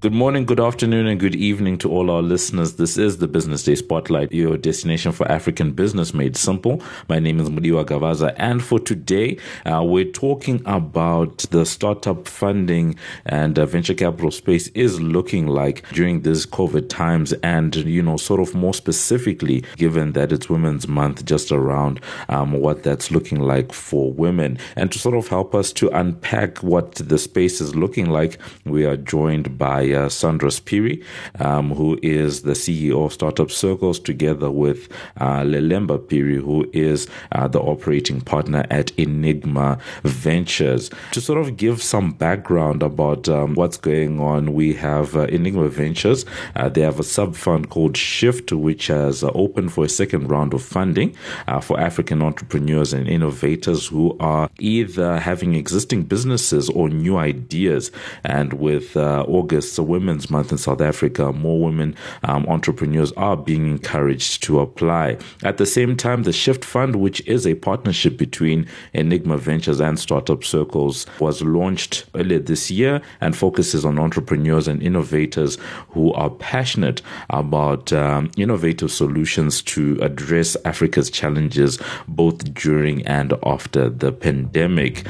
Good morning, good afternoon, and good evening to all our listeners. This is the Business Day Spotlight, your destination for African business made simple. My name is Mudiwa Gavaza, and for today, we're talking about the startup funding and venture capital space is looking like during these COVID times, and sort of more specifically, given that it's Women's Month, just around what that's looking like for women. And to sort of help us to unpack what the space is looking like, we are joined by Sandra Spiri, who is the CEO of Startup Circles, together with Lelemba Piri, who is the operating partner at Enigma Ventures. To sort of give some background about what's going on, we have Enigma Ventures. They have a sub-fund called Shift, which has opened for a second round of funding for African entrepreneurs and innovators who are either having existing businesses or new ideas. And with August, Women's Month in South Africa, more women entrepreneurs are being encouraged to apply. At the same time, the Shift Fund, which is a partnership between Enigma Ventures and Startup Circles, was launched earlier this year and focuses on entrepreneurs and innovators who are passionate about innovative solutions to address Africa's challenges both during and after the pandemic.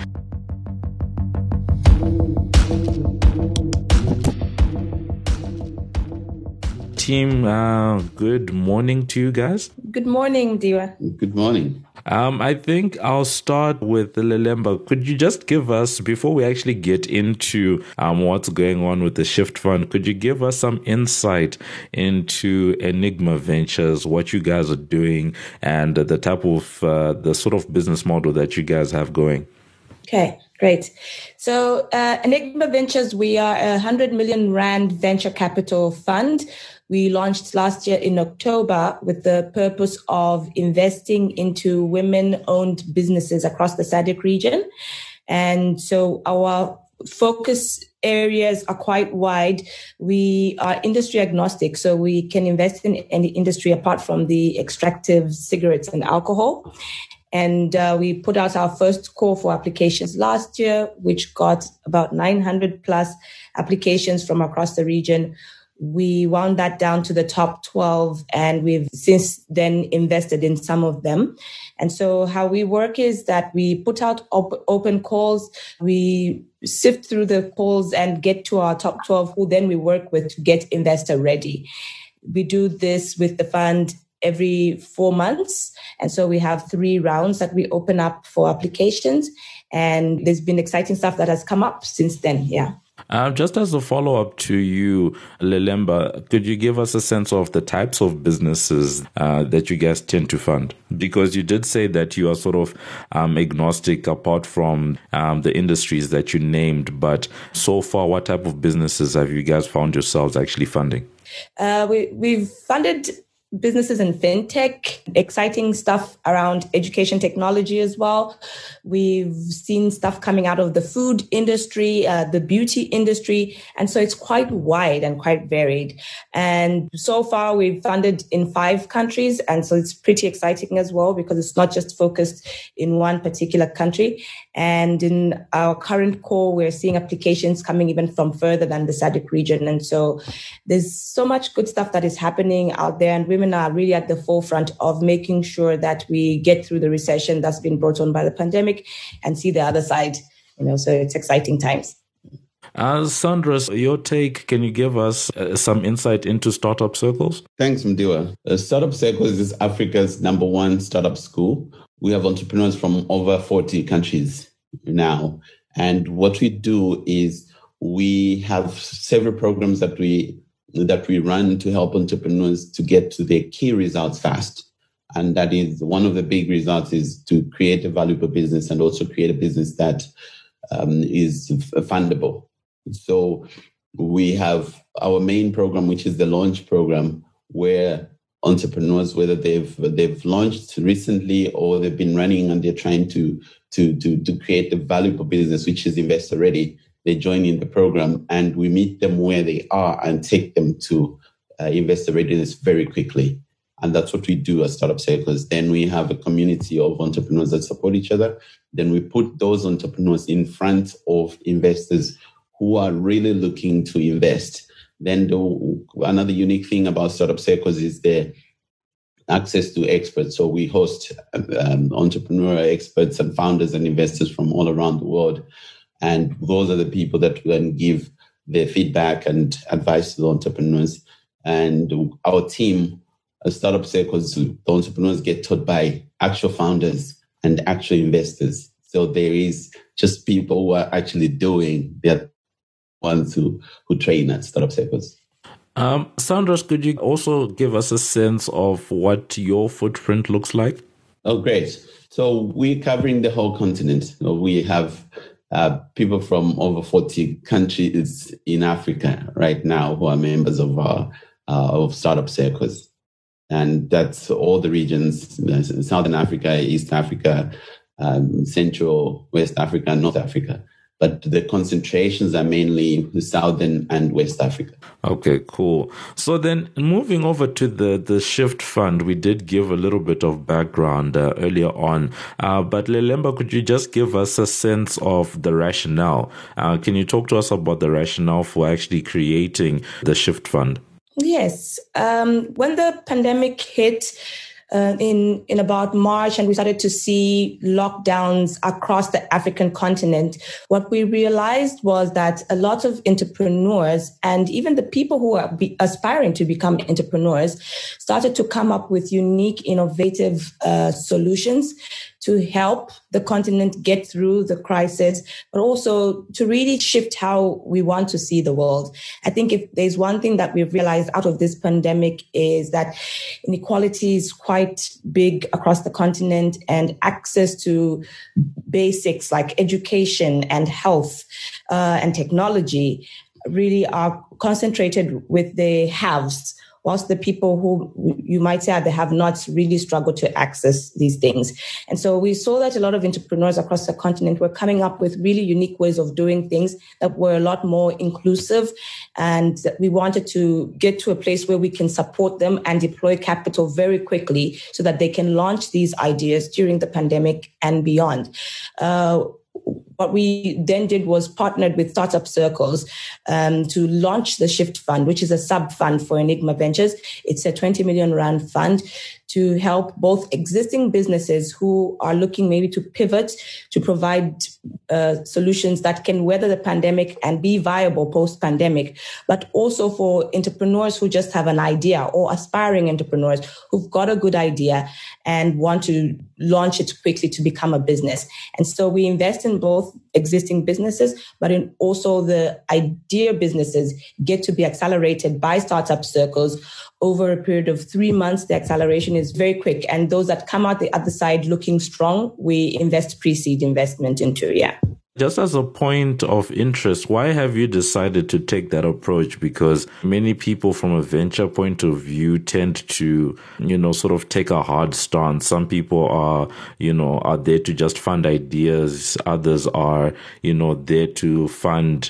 Team, good morning to you guys. Good morning, Diwa. Good morning. I think I'll start with Lelemba. Could you just give us, before we actually get into what's going on with the Shift Fund, could you give us some insight into Enigma Ventures, what you guys are doing, and the type of, the sort of business model that you guys have going? Okay, great. So Enigma Ventures, we are a 100 million Rand venture capital fund. We launched last year in October with the purpose of investing into women-owned businesses across the SADC region. And so our focus areas are quite wide. We are industry agnostic, so we can invest in any industry apart from the extractive cigarettes and alcohol. And we put out our first call for applications last year, which got about 900 plus applications from across the region. We wound that down to the top 12, and we've since then invested in some of them. And so how we work is that we put out open calls, we sift through the calls and get to our top 12, who then we work with to get investor ready. We do this with the fund every 4 months. And so we have 3 rounds that we open up for applications. And there's been exciting stuff that has come up since then. Yeah. Just as a follow-up to you, Lelemba, could you give us a sense of the types of businesses that you guys tend to fund? Because you did say that you are sort of agnostic apart from the industries that you named, but so far, what type of businesses have you guys found yourselves actually funding? We've funded businesses in fintech, exciting stuff around education technology as well. We've seen stuff coming out of the food industry, the beauty industry. And so it's quite wide and quite varied. And so far we've funded in 5 countries. And so it's pretty exciting as well because it's not just focused in one particular country. And in our current call, we're seeing applications coming even from further than the SADC region. And so there's so much good stuff that is happening out there, and women are really at the forefront of making sure that we get through the recession that's been brought on by the pandemic and see the other side. So it's exciting times. Sandra, your take, can you give us some insight into Startup Circles? Thanks, Mdiwa. Startup Circles is Africa's #1 startup school. We have entrepreneurs from over 40 countries now. And what we do is we have several programs that we run to help entrepreneurs to get to their key results fast. And that is one of the big results is to create a valuable business and also create a business that is fundable. So we have our main program, which is the launch program, where entrepreneurs, whether they've launched recently or they've been running and they're trying to create a valuable business, which is investor ready, they join in the program and we meet them where they are and take them to investor readiness very quickly. And that's what we do at Startup Circles. Then we have a community of entrepreneurs that support each other. Then we put those entrepreneurs in front of investors who are really looking to invest. Then another unique thing about Startup Circles is the access to experts. So we host entrepreneurial experts and founders and investors from all around the world. And those are the people that can give their feedback and advice to the entrepreneurs. And our team, Startup Circles, the entrepreneurs get taught by actual founders and actual investors. So there is just people who are actually doing, they're ones who train at Startup Circles. Sandros, could you also give us a sense of what your footprint looks like? Oh, great. So we're covering the whole continent. We have people from over 40 countries in Africa right now who are members of Startup Circles. And that's all the regions, Southern Africa, East Africa, Central, West Africa, and North Africa. But the concentrations are mainly Southern and West Africa. Okay, cool. So then moving over to the Shift Fund, we did give a little bit of background earlier on. But Lelemba, could you just give us a sense of the rationale? Can you talk to us about the rationale for actually creating the Shift Fund? Yes. When the pandemic hit, in about March, and we started to see lockdowns across the African continent, what we realized was that a lot of entrepreneurs and even the people who are aspiring to become entrepreneurs started to come up with unique, innovative solutions to help the continent get through the crisis, but also to really shift how we want to see the world. I think if there's one thing that we've realized out of this pandemic is that inequality is quite big across the continent, and access to basics like education and health and technology really are concentrated with the haves, whilst the people who you might say they have not really struggled to access these things. And so we saw that a lot of entrepreneurs across the continent were coming up with really unique ways of doing things that were a lot more inclusive. And we wanted to get to a place where we can support them and deploy capital very quickly so that they can launch these ideas during the pandemic and beyond. What we then did was partnered with Startup Circles to launch the Shift Fund, which is a sub-fund for Enigma Ventures. It's a 20 million rand fund to help both existing businesses who are looking maybe to pivot to provide solutions that can weather the pandemic and be viable post-pandemic, but also for entrepreneurs who just have an idea, or aspiring entrepreneurs who've got a good idea and want to launch it quickly to become a business. And so we invest in both existing businesses, but in also the idea businesses get to be accelerated by Startup Circles over a period of 3 months. The acceleration is very quick. And those that come out the other side looking strong, we invest pre-seed investment into, yeah. Just as a point of interest, why have you decided to take that approach? Because many people from a venture point of view tend to, sort of take a hard stance. Some people are there to just fund ideas. Others are, there to fund,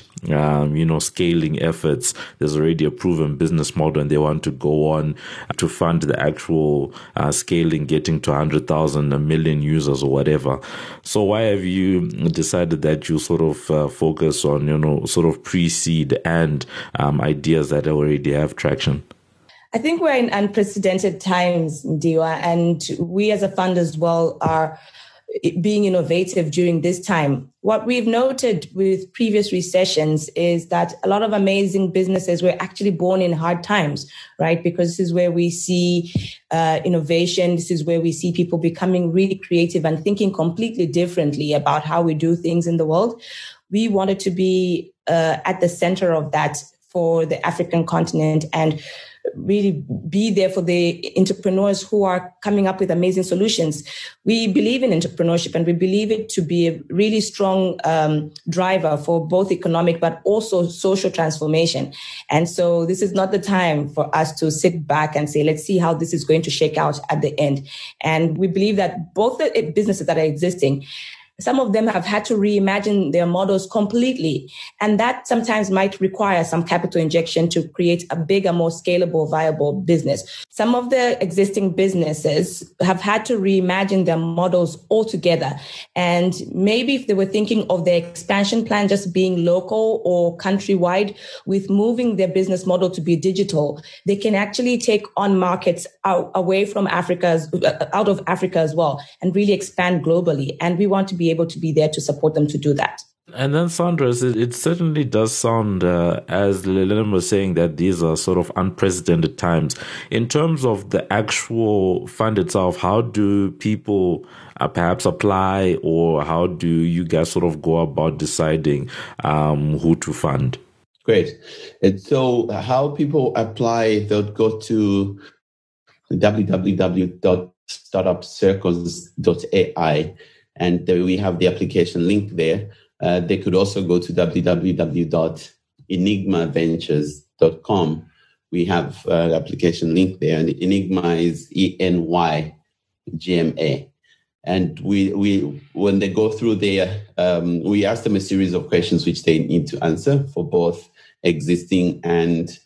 scaling efforts. There's already a proven business model and they want to go on to fund the actual scaling, getting to 100,000, 1 million users or whatever. So why have you decided that you sort of focus on, sort of pre-seed and ideas that already have traction? I think we're in unprecedented times, Diwa, and we as a fund as well are being innovative during this time. What we've noted with previous recessions is that a lot of amazing businesses were actually born in hard times, right? Because this is where we see innovation. This is where we see people becoming really creative and thinking completely differently about how we do things in the world. We wanted to be at the center of that for the African continent and really be there for the entrepreneurs who are coming up with amazing solutions. We believe in entrepreneurship, and we believe it to be a really strong driver for both economic but also social transformation. And so this is not the time for us to sit back and say, let's see how this is going to shake out at the end. And we believe that both the businesses that are existing some of them have had to reimagine their models completely. And that sometimes might require some capital injection to create a bigger, more scalable, viable business. Some of the existing businesses have had to reimagine their models altogether. And maybe if they were thinking of their expansion plan just being local or countrywide, with moving their business model to be digital, they can actually take on markets out of Africa as well, and really expand globally. And we want to be able to be there to support them to do that. And then, Sandra, it certainly does sound, as Lelemba was saying, that these are sort of unprecedented times. In terms of the actual fund itself, how do people perhaps apply, or how do you guys sort of go about deciding who to fund? Great. And so how people apply, they'll go to www.startupcircles.ai, and we have the application link there. They could also go to www.enigmaventures.com. We have an application link there, and Enigma is ENYGMA. And we when they go through there, we ask them a series of questions which they need to answer for both existing and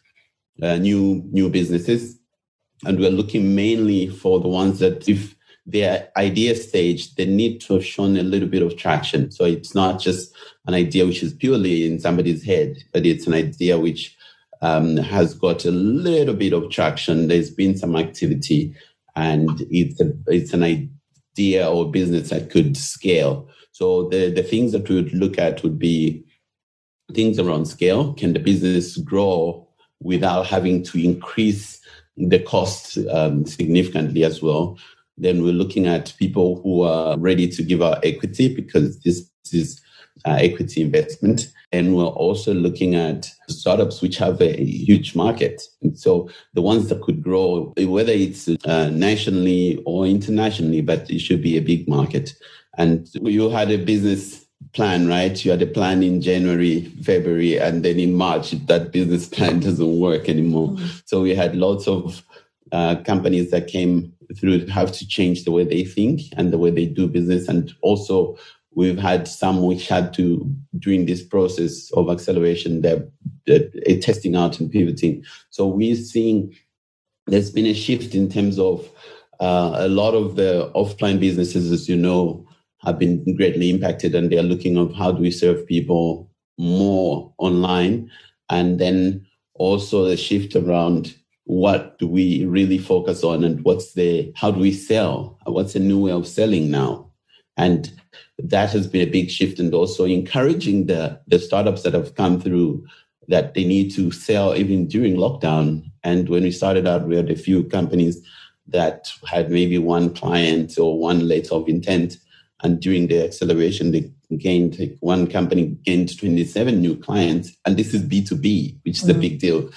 new businesses. And we're looking mainly for the ones that, if they're idea stage, they need to have shown a little bit of traction. So it's not just an idea which is purely in somebody's head, but it's an idea which has got a little bit of traction. There's been some activity, and it's an idea or business that could scale. So the things that we would look at would be things around scale. Can the business grow without having to increase the cost significantly as well? Then we're looking at people who are ready to give out equity, because this is equity investment. And we're also looking at startups which have a huge market. And so the ones that could grow, whether it's nationally or internationally, but it should be a big market. And you had a business plan, right? You had a plan in January, February, and then in March, that business plan doesn't work anymore. So we had lots of companies that came through have to change the way they think and the way they do business. And also we've had some which had to, during this process of acceleration, they're testing out and pivoting. So we're seeing there's been a shift in terms of a lot of the offline businesses, as you know, have been greatly impacted, and they're looking at how do we serve people more online. And then also the shift around what do we really focus on, and how do we sell? What's a new way of selling now? And that has been a big shift, and also encouraging the startups that have come through that they need to sell even during lockdown. And when we started out, we had a few companies that had maybe one client or one letter of intent. And during the acceleration, one company gained 27 new clients. And this is B2B, which is a big deal.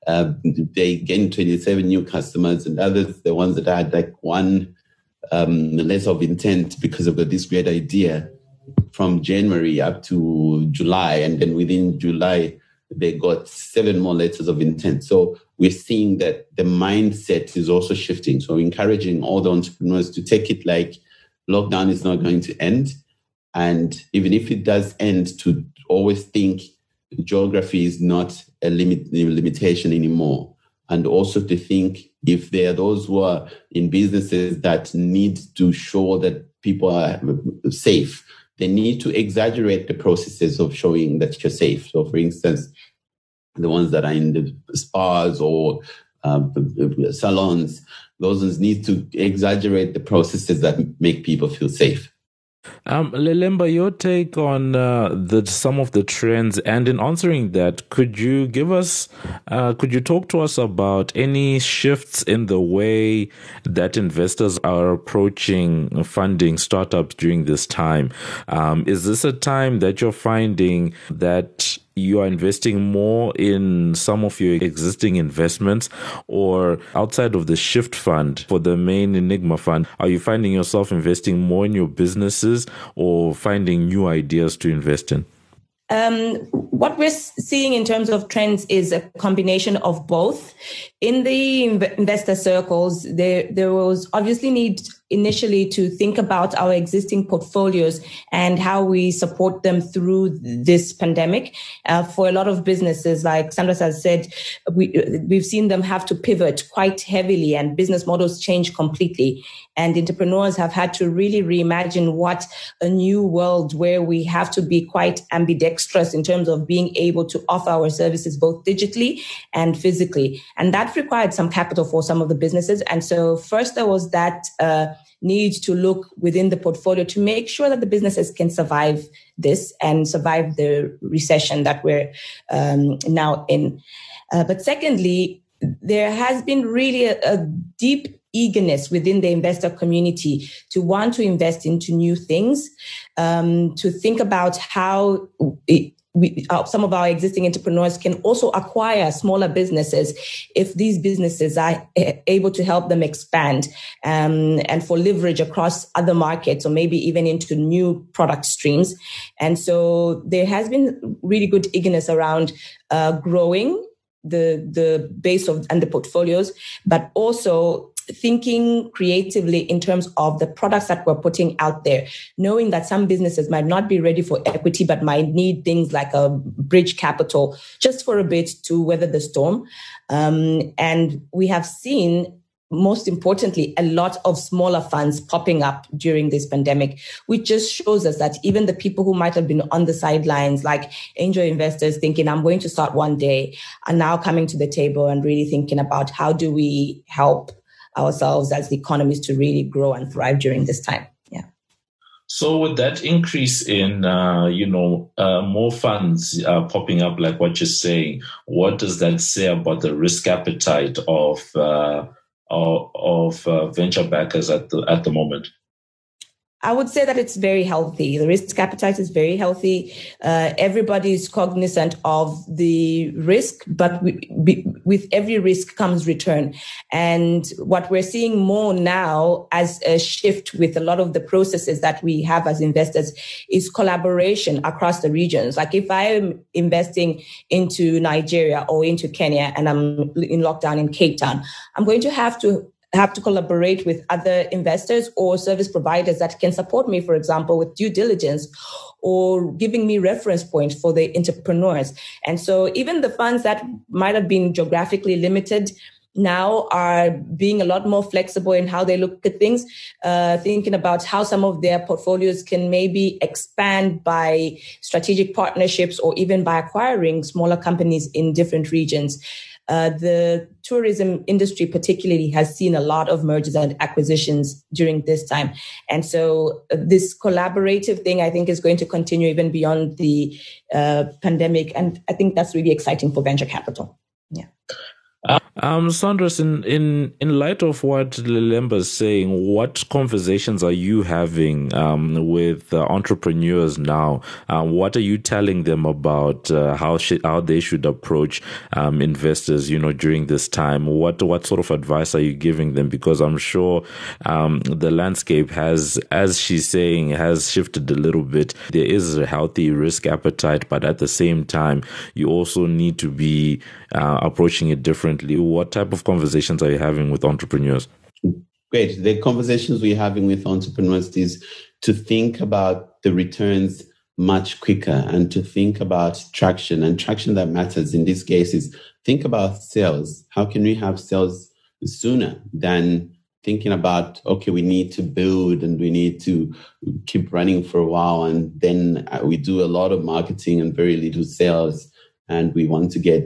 They gained 27 new customers, and others, the ones that had like one letter of intent because of this great idea, from January up to July. And then within July, they got 7 more letters of intent. So we're seeing that the mindset is also shifting. So encouraging all the entrepreneurs to take it like lockdown is not going to end. And even if it does end, to always think geography is not a limitation anymore. And also to think, if there are those who are in businesses that need to show that people are safe, they need to exaggerate the processes of showing that you're safe. So for instance, the ones that are in the spas or salons, those ones need to exaggerate the processes that make people feel safe. Lelemba, your take on some of the trends, and in answering that, could you talk to us about any shifts in the way that investors are approaching funding startups during this time? Is this a time that you're finding that you are investing more in some of your existing investments, or outside of the Shift Fund for the main Enigma Fund, are you finding yourself investing more in your businesses or finding new ideas to invest in? what we're seeing in terms of trends is a combination of both. In the investor circles, there was obviously need initially to think about our existing portfolios and how we support them through this pandemic. For a lot of businesses, like Sandra has said, we've seen them have to pivot quite heavily and business models change completely. And entrepreneurs have had to really reimagine what a new world where we have to be quite ambidextrous in terms of being able to offer our services both digitally and physically. And that required some capital for some of the businesses. And so first there was that need to look within the portfolio to make sure that the businesses can survive this and survive the recession that we're now in. But secondly, there has been really a deep eagerness within the investor community to want to invest into new things, to think about how some of our existing entrepreneurs can also acquire smaller businesses if these businesses are able to help them expand and for leverage across other markets or maybe even into new product streams. And so there has been really good eagerness around growing the base of and the portfolios, but also thinking creatively in terms of the products that we're putting out there, knowing that some businesses might not be ready for equity, but might need things like a bridge capital just for a bit to weather the storm. And we have seen, most importantly, a lot of smaller funds popping up during this pandemic, which just shows us that even the people who might have been on the sidelines, like angel investors thinking, I'm going to start one day, are now coming to the table and really thinking about how do we help ourselves as the economies to really grow and thrive during this time. Yeah. So with that increase in, more funds popping up, like what you're saying, what does that say about the risk appetite of venture backers at the moment? I would say that it's very healthy. The risk appetite is very healthy. Everybody is cognizant of the risk, but with every risk comes return. And what we're seeing more now as a shift with a lot of the processes that we have as investors is collaboration across the regions. Like if I am investing into Nigeria or into Kenya and I'm in lockdown in Cape Town, I'm going to have to collaborate with other investors or service providers that can support me, for example, with due diligence or giving me reference points for the entrepreneurs. And so even the funds that might have been geographically limited now are being a lot more flexible in how they look at things, thinking about how some of their portfolios can maybe expand by strategic partnerships or even by acquiring smaller companies in different regions. The tourism industry particularly has seen a lot of mergers and acquisitions during this time. And so this collaborative thing, I think, is going to continue even beyond the pandemic. And I think that's really exciting for venture capital. Yeah. Sandras, in light of what Lelemba is saying, what conversations are you having with entrepreneurs now? What are you telling them about how they should approach investors, during this time? What sort of advice are you giving them? Because I'm sure the landscape has, as she's saying, has shifted a little bit. There is a healthy risk appetite, but at the same time, you also need to be approaching it differently. What type of conversations are you having with entrepreneurs? Great. The conversations we're having with entrepreneurs is to think about the returns much quicker and to think about traction, and traction that matters in this case is think about sales. How can we have sales sooner than thinking about, okay, we need to build and we need to keep running for a while, and then we do a lot of marketing and very little sales, and we want to get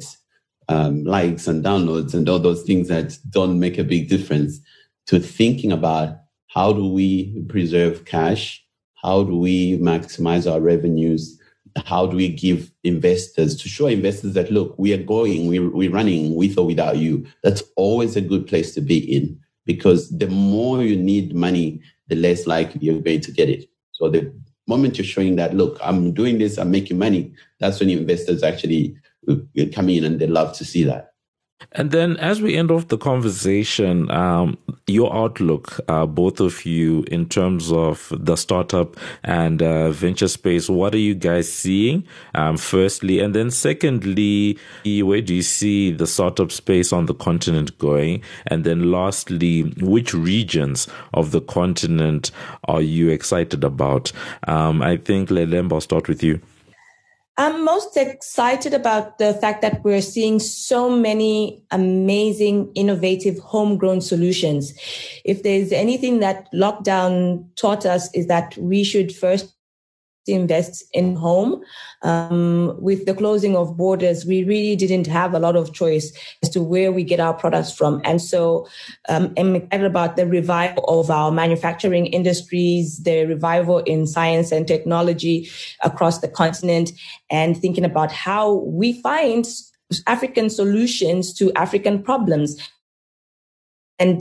likes and downloads and all those things that don't make a big difference, to thinking about how do we preserve cash? How do we maximize our revenues? How do we give investors, to show investors that, look, we are going, we're running with or without you. That's always a good place to be in, because the more you need money, the less likely you're going to get it. So the moment you're showing that, look, I'm doing this, I'm making money, that's when investors actually come in and they love to see that. And then as we end off the conversation, your outlook, both of you, in terms of the startup and venture space, what are you guys seeing, firstly? And then secondly, where do you see the startup space on the continent going? And then lastly, which regions of the continent are you excited about? I think, Lelemba, I'll start with you. I'm most excited about the fact that we're seeing so many amazing, innovative, homegrown solutions. If there's anything that lockdown taught us, is that we should first invest in home. With the closing of borders, we really didn't have a lot of choice as to where we get our products from. And so I'm excited about the revival of our manufacturing industries, the revival in science and technology across the continent, and thinking about how we find African solutions to African problems. And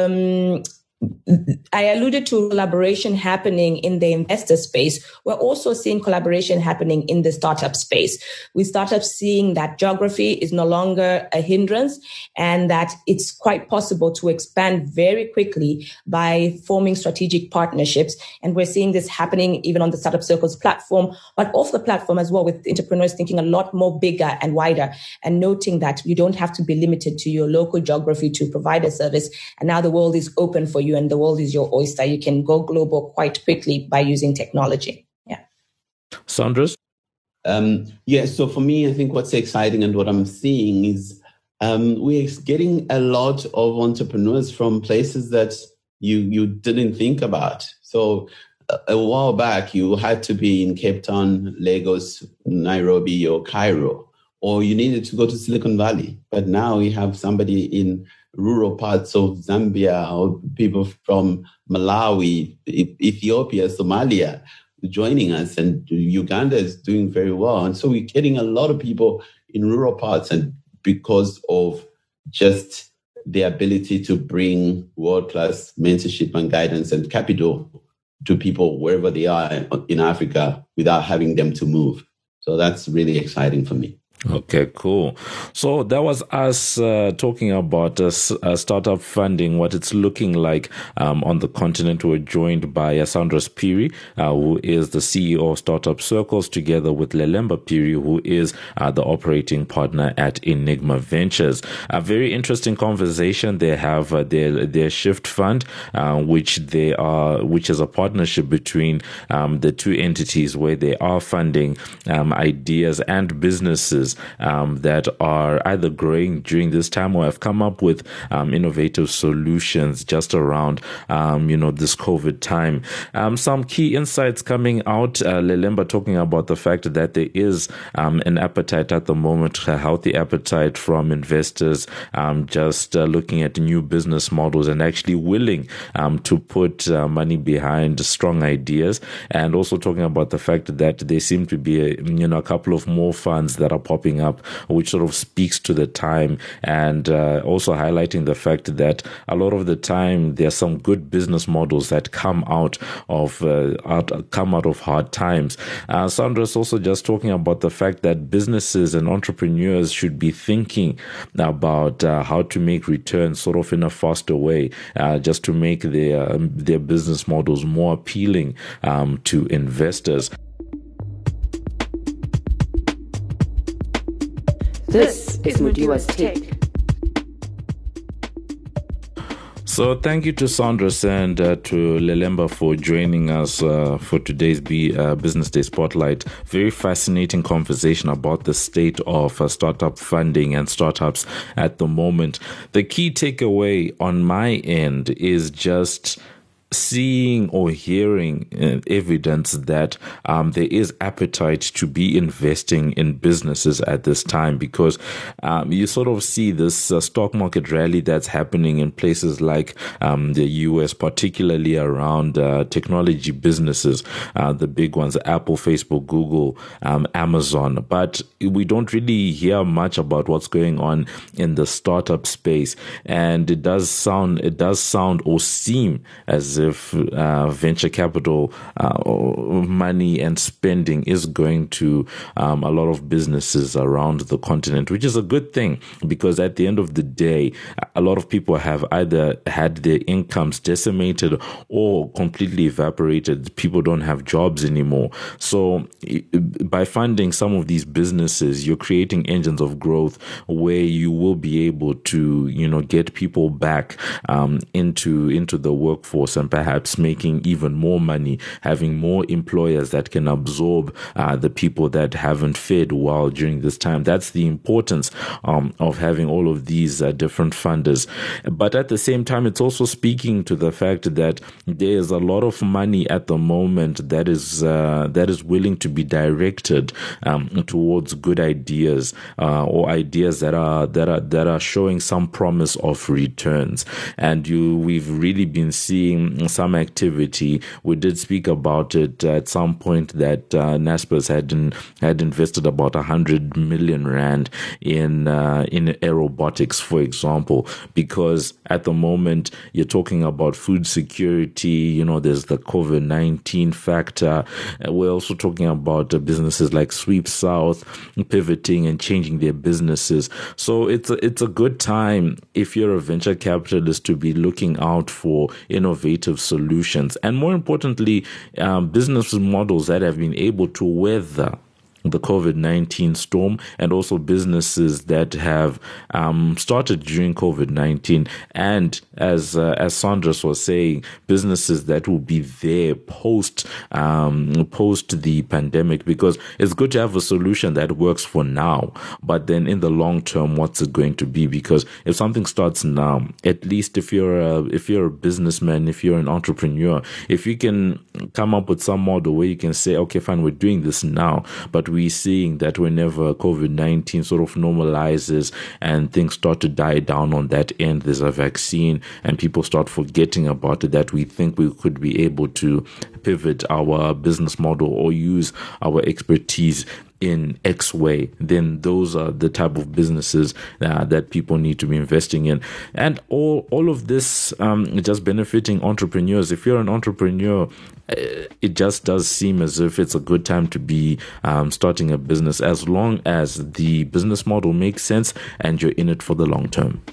I alluded to collaboration happening in the investor space. We're also seeing collaboration happening in the startup space. With startups seeing that geography is no longer a hindrance and that it's quite possible to expand very quickly by forming strategic partnerships. And we're seeing this happening even on the Startup Circles platform, but off the platform as well, with entrepreneurs thinking a lot more bigger and wider and noting that you don't have to be limited to your local geography to provide a service. And now the world is open for you and the world is your oyster. You can go global quite quickly by using technology. Yeah. Saunders? So for me, I think what's exciting and what I'm seeing is we're getting a lot of entrepreneurs from places that you didn't think about. So a while back, you had to be in Cape Town, Lagos, Nairobi, or Cairo, or you needed to go to Silicon Valley. But now you have somebody in rural parts of Zambia or people from Malawi, Ethiopia, Somalia joining us, and Uganda is doing very well. And so we're getting a lot of people in rural parts, and because of just the ability to bring world-class mentorship and guidance and capital to people wherever they are in Africa without having them to move. So that's really exciting for me. Okay, cool. So that was us talking about startup funding, what it's looking like on the continent. We're joined by Saunders Phiri, who is the CEO of Startup Circles, together with Lelemba Phiri, who is the operating partner at Enigma Ventures. A very interesting conversation. They have their Shift Fund, which is a partnership between the two entities where they are funding ideas and businesses that are either growing during this time or have come up with innovative solutions just around this COVID time. Some key insights coming out. Lelemba talking about the fact that there is an appetite at the moment, a healthy appetite from investors, just looking at new business models and actually willing to put money behind strong ideas, and also talking about the fact that there seem to be a couple of more funds that are popping up, which sort of speaks to the time, and also highlighting the fact that a lot of the time there are some good business models that come out of hard times. Sandra's also just talking about the fact that businesses and entrepreneurs should be thinking about how to make returns sort of in a faster way, just to make their business models more appealing to investors. This is Mudiwa's Take. So thank you to Saunders and to Lelemba for joining us for today's Business Day Spotlight. Very fascinating conversation about the state of startup funding and startups at the moment. The key takeaway on my end is just seeing or hearing evidence that there is appetite to be investing in businesses at this time, because you sort of see this stock market rally that's happening in places like the US, particularly around technology businesses, the big ones, Apple, Facebook, Google, Amazon. But we don't really hear much about what's going on in the startup space. And it does sound or seem as if venture capital money and spending is going to a lot of businesses around the continent, which is a good thing, because at the end of the day, a lot of people have either had their incomes decimated or completely evaporated. People don't have jobs anymore. So by funding some of these businesses, you're creating engines of growth where you will be able to, get people back into the workforce, and perhaps making even more money, having more employers that can absorb the people that haven't fared well during this time. That's the importance of having all of these different funders. But at the same time, it's also speaking to the fact that there's a lot of money at the moment that is willing to be directed towards good ideas or ideas that are showing some promise of returns. And we've really been seeing some activity. We did speak about it at some point that Naspers had invested about 100 million rand in aerobotics, for example, because at the moment you're talking about food security. There's the COVID-19 factor. We're also talking about businesses like Sweep South pivoting and changing their businesses. So it's a good time if you're a venture capitalist to be looking out for innovative solutions, and more importantly, business models that have been able to weather the COVID-19 storm, and also businesses that have started during COVID-19, and as Sandras was saying, businesses that will be there post the pandemic, because it's good to have a solution that works for now, but then in the long term, what's it going to be? Because if something starts now, at least if you're a businessman, if you're an entrepreneur, if you can come up with some model where you can say, okay, fine, we're doing this now, but we're seeing that whenever COVID-19 sort of normalizes and things start to die down on that end, there's a vaccine and people start forgetting about it, that we think we could be able to pivot our business model or use our expertise in X way, then those are the type of businesses that people need to be investing in. And all of this just benefiting entrepreneurs. If you're an entrepreneur, it just does seem as if it's a good time to be starting a business, as long as the business model makes sense and you're in it for the long term.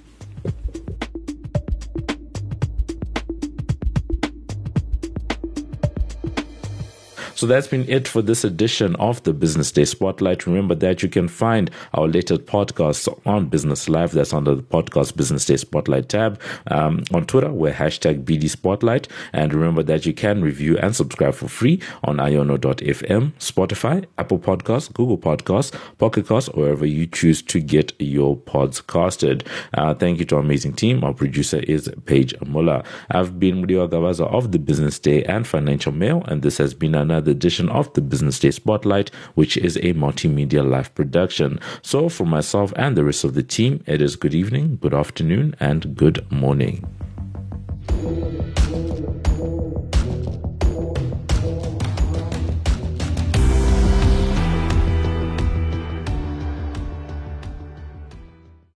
So that's been it for this edition of the Business Day Spotlight. Remember that you can find our latest podcasts on Business Live. That's under the podcast Business Day Spotlight tab. On Twitter, we're #BD Spotlight. And remember that you can review and subscribe for free on iono.fm, Spotify, Apple Podcasts, Google Podcasts, Pocket Casts, or wherever you choose to get your pods casted. Thank you to our amazing team. Our producer is Paige Muller. I've been Mudiwa Gavaza of the Business Day and Financial Mail, and this has been another edition of the Business Day Spotlight, which is a multimedia live production. So for myself and the rest of the team, it is good evening, good afternoon, and good morning.